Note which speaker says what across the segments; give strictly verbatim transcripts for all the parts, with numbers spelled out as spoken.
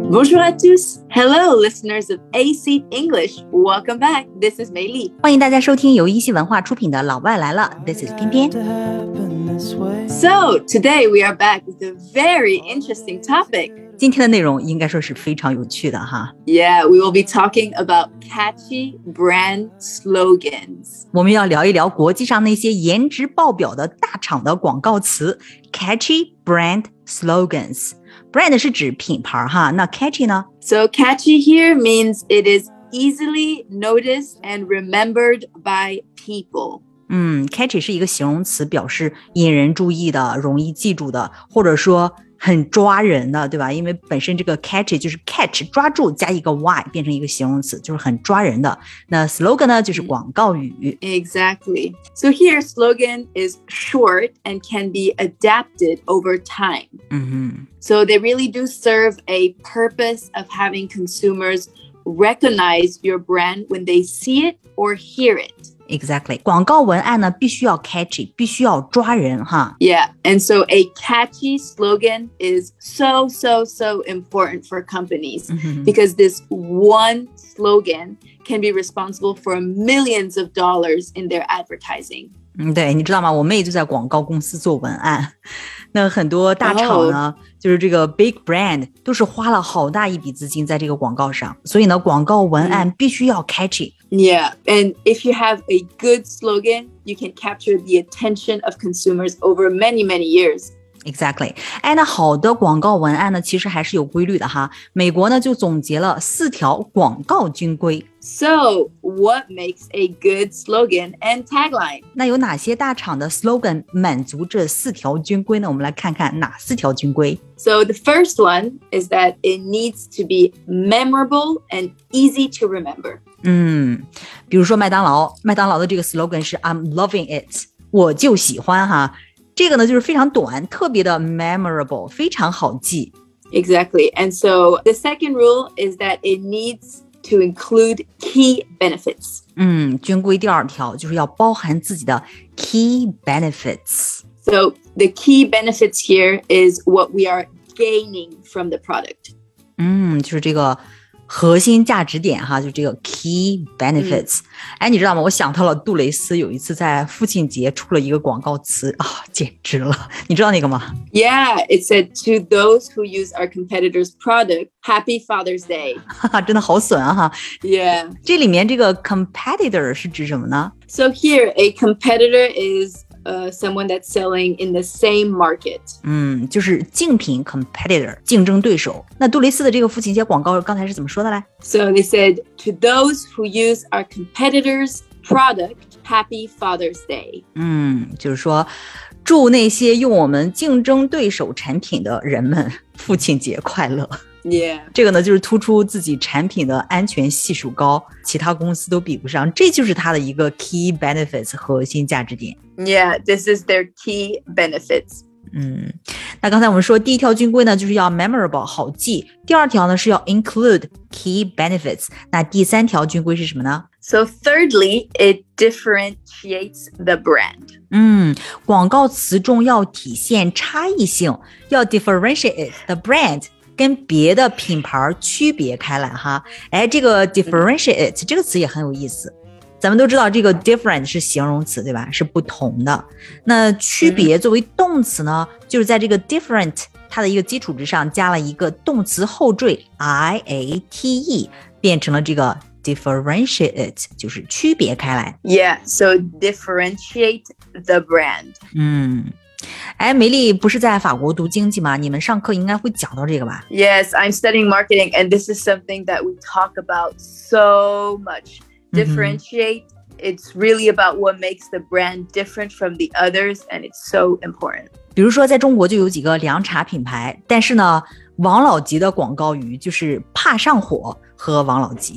Speaker 1: Bonjour à tous. Hello, listeners of A C English. Welcome back. This is Mei Li.
Speaker 2: 欢迎大家收听由一席文化出品的《老外来了》 This is 偏偏。
Speaker 1: So, today we are back with a very interesting topic.
Speaker 2: 今天的内容应该说是非常有趣的哈。
Speaker 1: Yeah, we will be talking about catchy brand slogans.
Speaker 2: 我们要聊一聊国际上那些颜值爆表的大厂的广告词 catchy brand slogans。Brand 是指品牌哈，那 catchy 呢？
Speaker 1: So catchy here means it is easily noticed and remembered by people.
Speaker 2: 嗯 catchy 是一个形容词，表示引人注意的、容易记住的，或者说很抓人的，对吧？因为本身这个 catchy 就是 catch 抓住加一个 y 变成一个形容词，就是很抓人的。那 slogan 呢，就是广告语。
Speaker 1: Exactly. So here slogan is short and can be adapted over time.
Speaker 2: 嗯哼。
Speaker 1: So they really do serve a purpose of having consumers recognize your brand when they see it or hear it.Exactly.
Speaker 2: 广告文案呢必须要 catchy, 必须要抓人哈。
Speaker 1: Yeah, and so a catchy slogan is so, so, so important for companies
Speaker 2: mm-hmm.
Speaker 1: because this one slogan can be responsible for millions of dollars in their advertising.
Speaker 2: 嗯，对，你知道吗？我妹就在广告公司做文案，那很多大厂呢，
Speaker 1: oh.
Speaker 2: 就是这个 big brand 都是花了好大一笔资金在这个广告上，所以呢，广告文案必须要
Speaker 1: catchy。Yeah, and if you have a good slogan, you can capture the attention of consumers over many, many years.Exactly.
Speaker 2: 哎，那好的广告文案呢，其实还是有规律的哈。美国呢就总结了四条广告军规。
Speaker 1: So, what makes a good slogan and tagline?
Speaker 2: 那有哪些大厂的 slogan 满足这四条军规呢？我们来看看哪四条军规。
Speaker 1: So, the first one is that it needs to be memorable and easy to remember.
Speaker 2: 嗯，比如说麦当劳，麦当劳的这个 slogan 是 I'm loving it， 我就喜欢哈。这个呢就是非常短，特别的 memorable， 非常好记。
Speaker 1: Exactly. And so the second rule is that it needs to include key benefits.
Speaker 2: 嗯，军规第二条就是要包含自己的 key benefits.
Speaker 1: So the key benefits here is what we are gaining from the product.
Speaker 2: 嗯，就是这个核心价值点哈，就这个 key benefits。哎、嗯，你知道吗？我想到了杜蕾斯有一次在父亲节出了一个广告词啊，简直了！你知道那个吗？
Speaker 1: Yeah, it said to those who use our competitors' product, Happy Father's Day.
Speaker 2: 哈哈，真的好损啊哈。
Speaker 1: Yeah.
Speaker 2: 这里面这个 competitor 是指什么呢？
Speaker 1: So here, a competitor is...Uh, someone that's selling in the same market.
Speaker 2: 嗯，就是竞品 competitor 竞争对手。那杜蕾斯的这个父亲节广告刚才是怎么说的嘞？
Speaker 1: So they said, to those who use our competitors' product, Happy Father's Day.
Speaker 2: 嗯，就是说祝那些用我们竞争对手产品的人们父亲节快乐。
Speaker 1: Yeah.
Speaker 2: 这个呢就是突出自己产品的安全系数高，其他公司都比不上，这就是它的一个 key benefits 核心价值点。
Speaker 1: Yeah, this is their key benefits.
Speaker 2: 嗯，那刚才我们说第一条军规呢就是要 memorable 好记，第二条呢是要 include key benefits， 那第三条军规是什么呢？
Speaker 1: So thirdly, it differentiates the brand.
Speaker 2: 嗯，广告词中要体现差异性，要 differentiate the brand，跟别的品牌区别开来哈。哎，这个 differentiate 这个词也很有意思。咱们都知道这个 different 是形容词对吧？是不同的。那区别作为动词呢，就是在这个 different 它的一个基础之上加了一个动词后缀 I-A-T-E， 变成了这个 differentiate， 就是区别开来。
Speaker 1: Yeah, so differentiate the brand.
Speaker 2: 嗯。哎，梅丽不是在法国读经济吗？你们上课应该会讲到这个吧？
Speaker 1: Yes, I'm studying marketing, and this is something that we talk about so much. Differentiate, mm-hmm. It's really about what makes the brand different from the others, and it's so important.
Speaker 2: 比如说在中国就有几个凉茶品牌，但是呢，王老吉的广告语就是怕上火喝王老吉。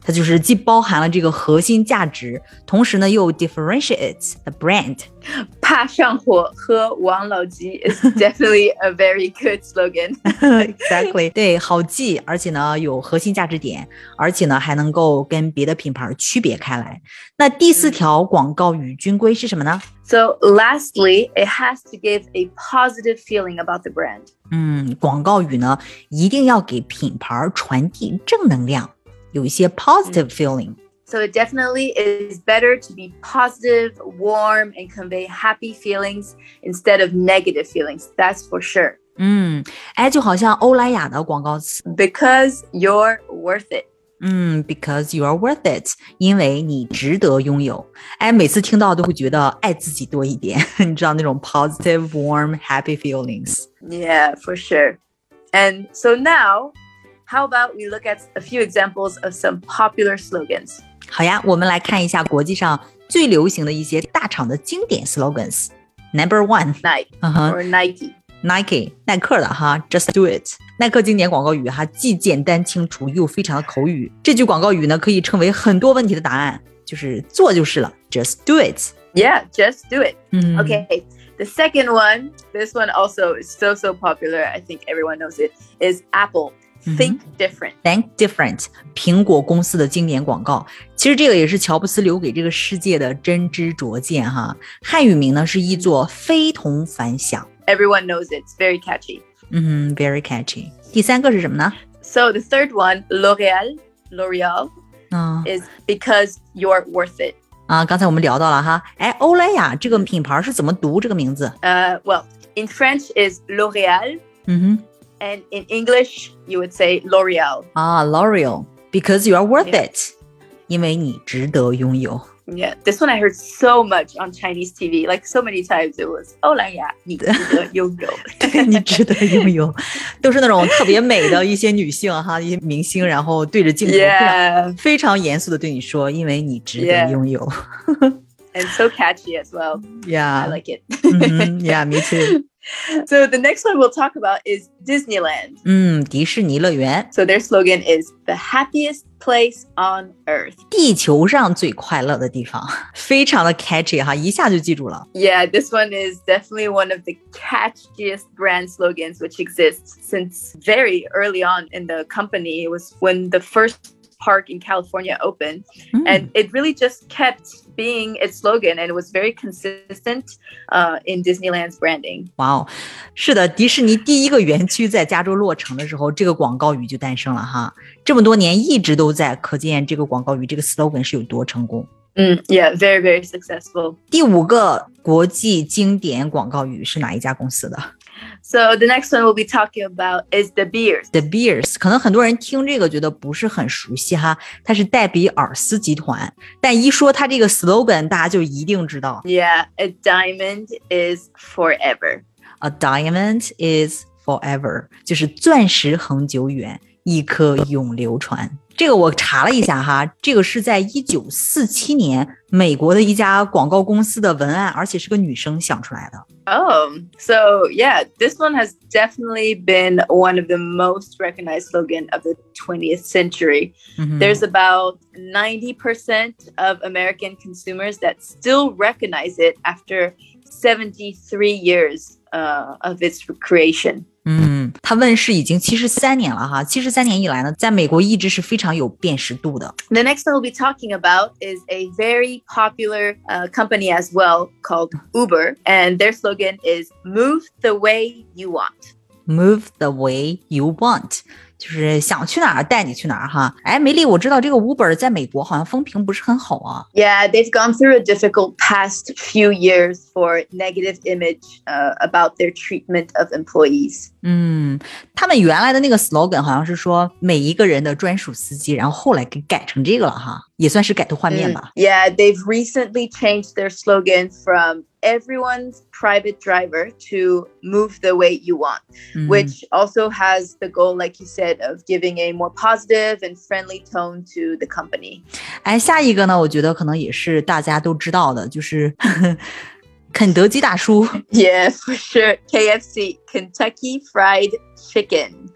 Speaker 2: 它就是既包含了这个核心价值，同时呢又 differentiates the brand。
Speaker 1: 怕上火喝王老吉 is definitely a very good slogan.
Speaker 2: Exactly. 对，好记，而且呢有核心价值点，而且呢还能够跟别的品牌区别开来。那第四条广告语军规是什么呢？
Speaker 1: So lastly, it has to give a positive feeling about the brand.
Speaker 2: 嗯，广告语呢一定要给品牌传递正能量，有一些 positive feeling。So
Speaker 1: it definitely is better to be positive, warm, and convey happy feelings instead of negative feelings. That's for sure.
Speaker 2: 嗯，哎，就好像欧莱雅的广告词
Speaker 1: Because you're worth it.
Speaker 2: 嗯 Because you are worth it. 因为你值得拥有。哎，每次听到都会觉得爱自己多一点，你知道那种 positive, warm, happy feelings.
Speaker 1: Yeah, for sure. And so now, how about we look at a few examples of some popular slogans?
Speaker 2: 好呀，我们来看一下国际上最流行的一些大厂的经典 slogans. Number one.
Speaker 1: Nike、uh-huh. or Nike.
Speaker 2: Nike, 耐克的哈 Just do it. 耐克经典广告语哈，既简单清楚又非常的口语。这句广告语呢，可以成为很多问题的答案，就是做就是了 Just do it.
Speaker 1: Yeah, just do it.
Speaker 2: Mm.
Speaker 1: Okay, the second one, this one also is so, so popular. I think everyone knows it, is Apple.Think different.
Speaker 2: Think different. 苹果公司的经典广告，其实这个也是乔布斯留给这个世界的真知灼见哈。汉语名呢是译作非同凡响。
Speaker 1: Everyone knows it. It's very catchy.
Speaker 2: 嗯 very catchy. 第三个是什么呢？
Speaker 1: So the third one, L'Oreal, L'Oreal,
Speaker 2: uh,
Speaker 1: is because you're worth it.
Speaker 2: 啊，刚才我们聊到了哈，哎，欧莱雅这个品牌是怎么读这个名字？
Speaker 1: Uh, well, in French is L'Oreal.
Speaker 2: 嗯哼。
Speaker 1: And in English, you would say L'Oreal.
Speaker 2: Ah, L'Oreal. Because you are worth
Speaker 1: yeah.
Speaker 2: it. 因为你值得拥有。
Speaker 1: Yeah, this one I heard so much on Chinese T V. Like so many times it was, 欧莱雅，你值得拥有。
Speaker 2: 对，你值得拥有。都是那种特别美的一些女性哈，一些明星，然后对着镜头
Speaker 1: yeah.
Speaker 2: 非常严肃的对你说，因为你值得拥有。
Speaker 1: And so catchy as well.
Speaker 2: Yeah.
Speaker 1: I like it.
Speaker 2: mm-hmm. Yeah, me too.
Speaker 1: So the next one we'll talk about is Disneyland.
Speaker 2: 嗯，迪士尼乐园。
Speaker 1: So their slogan is the happiest place on earth.
Speaker 2: 地球上最快乐的地方，非常的 catchy 哈，一下就记住了。
Speaker 1: Yeah, this one is definitely one of the catchiest brand slogans which exists since very early on in the company. It was when the first park in California opened, mm. and it really just kept being its slogan, and it was very consistent uh, in Disneyland's branding.
Speaker 2: Wow, 是的，迪士尼第一个园区在加州落成的时候，这个广告语就诞生了哈。这么多年一直都在，可见这个广告语这个 slogan 是有多成功。
Speaker 1: Mm, yeah, very, very successful.
Speaker 2: 第五个国际经典广告语是哪一家公司的？
Speaker 1: So the next one we'll be talking about is De Beers.
Speaker 2: De Beers, 可能很多人听这个觉得不是很熟悉哈，它是戴比尔斯集团，但一说它这个 slogan， 大家就一定知道。
Speaker 1: Yeah, a diamond is forever.
Speaker 2: A diamond is forever, 就是钻石恒久远，一颗永流传。这个我查了一下哈，这个是在一九四七年美国的一家广告公司的文案，而且是个女生想出来的。
Speaker 1: Oh, so yeah, this one has definitely been one of the most recognized slogan of the twentieth century. Mm-hmm. There's about ninety percent of American consumers that still recognize it after seventy-three years uh, of its creation.
Speaker 2: 嗯，它问世已经七十三年了哈，七十三年以来呢，在美国一直是非常有辨识度的。
Speaker 1: The next one we'll be talking about is a very popular uh, company as well called Uber, and their slogan is "Move the way you want."
Speaker 2: Move the way you want. 就是想去哪儿带你去哪儿哈。哎，梅丽，我知道这个 Uber 在美国好像风评不是很好啊。
Speaker 1: Yeah, they've gone through a difficult past few years for negative image uh, about their treatment of employees.
Speaker 2: 嗯，他们原来的那个 slogan 好像是说每一个人的专属司机，然后后来给改成这个了哈，也算是改头换面吧。
Speaker 1: Mm, yeah, they've recently changed their slogan from everyone's private driver to move the way you want, mm. which also has the goal, like you said, of giving a more positive and friendly tone to the company.
Speaker 2: 哎，下一个呢，我觉得可能也是大家都知道的，就是肯德基大叔。
Speaker 1: Yeah, for sure. K F C, Kentucky Fried Chicken.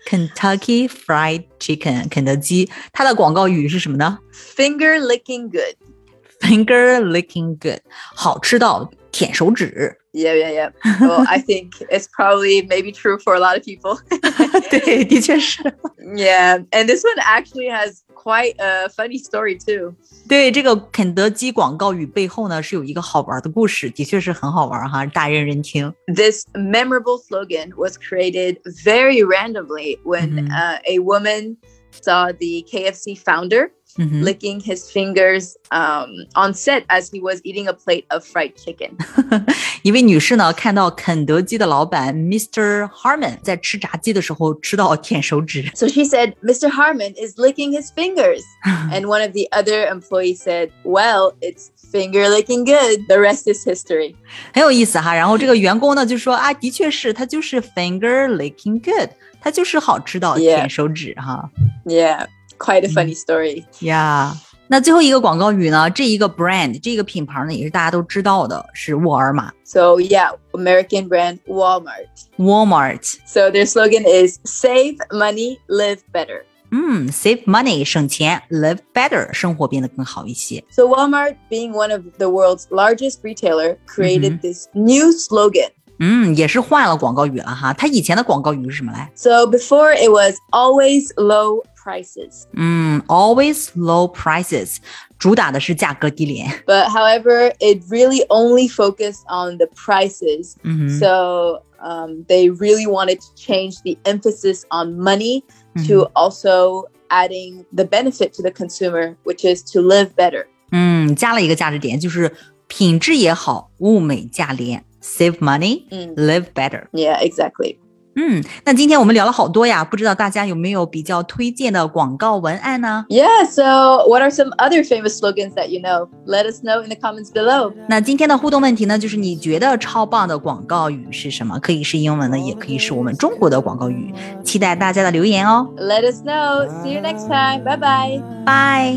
Speaker 2: Kentucky Fried Chicken 肯德基，它的广告语是什么呢？
Speaker 1: Finger licking good.
Speaker 2: Finger licking good 好吃到舔手指。
Speaker 1: Yeah, yeah, yeah. Well, I think it's probably maybe true for a lot of people.
Speaker 2: 对，的确是。
Speaker 1: Yeah, and this one actually has quite a funny story too.
Speaker 2: 对，这个肯德基广告语背后呢是有一个好玩的故事，的确是很好玩哈，大人人听。
Speaker 1: This memorable slogan was created very randomly when、mm-hmm. uh, a woman saw the K F C founder.Mm-hmm. licking his fingers um, on set as he was eating a plate of fried chicken.
Speaker 2: 一位女士呢，看到肯德基的老板 Mister Harmon 在吃炸鸡的时候吃到舔手指。
Speaker 1: So she said, Mister Harmon is licking his fingers. And one of the other employees said, well, it's finger licking good. The rest is history.
Speaker 2: 很有意思哈。然后这个员工呢就说啊，的确是，他就是 finger licking good， 他就是好吃到舔手指哈。
Speaker 1: Yeah.Quite a funny story.
Speaker 2: Yeah. 那最后一个广告语呢，这一个 brand 这个品牌呢也是大家都知道的，是沃尔玛。
Speaker 1: So yeah, American brand Walmart.
Speaker 2: Walmart.
Speaker 1: So their slogan is save money, live better.
Speaker 2: 嗯 save money 省钱 live better 生活变得更好一些。
Speaker 1: So Walmart, being one of the world's largest retailer, created、mm-hmm. this new slogan.
Speaker 2: 嗯，也是换了广告语了哈。他以前的广告语是什么来？
Speaker 1: So before it was always low prices.
Speaker 2: 嗯 always low prices 主打的是价格低廉。
Speaker 1: But however, it really only focused on the prices.、Mm-hmm. So um, they really wanted to change the emphasis on money、mm-hmm. to also adding the benefit to the consumer, which is to live better.
Speaker 2: 嗯，加了一个价值点，就是品质也好，物美价廉。Save money, live better.
Speaker 1: Yeah, exactly.
Speaker 2: 嗯，那今天我们聊了好多呀，不知道大家有没有比较推荐的广告文案呢？
Speaker 1: Yeah, so what are some other famous slogans that you know? Let us know in the comments below.
Speaker 2: 那今天的互动问题呢，就是你觉得超棒的广告语是什么？可以是英文的，也可以是我们中国的广告语。期待大家的留言哦。
Speaker 1: Let us know. See you next time. Bye bye.
Speaker 2: Bye.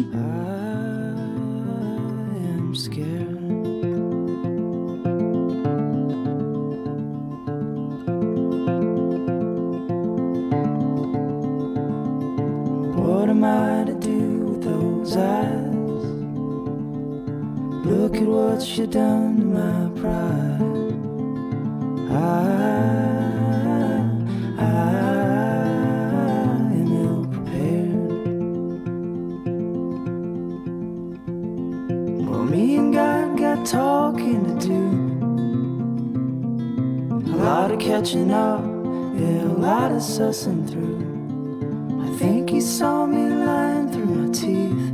Speaker 3: What am I to do with those eyes? Look at what you done to my pride. I, I am ill prepared. Well, me and God got talking to do. A lot of catching up, yeah, a lot of sussing through. I think he saw me lying through my teeth.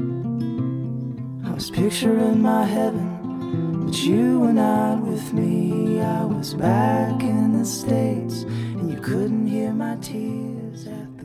Speaker 3: I was picturing my heaven, but you were not with me. I was back in the States, and you couldn't hear my tears at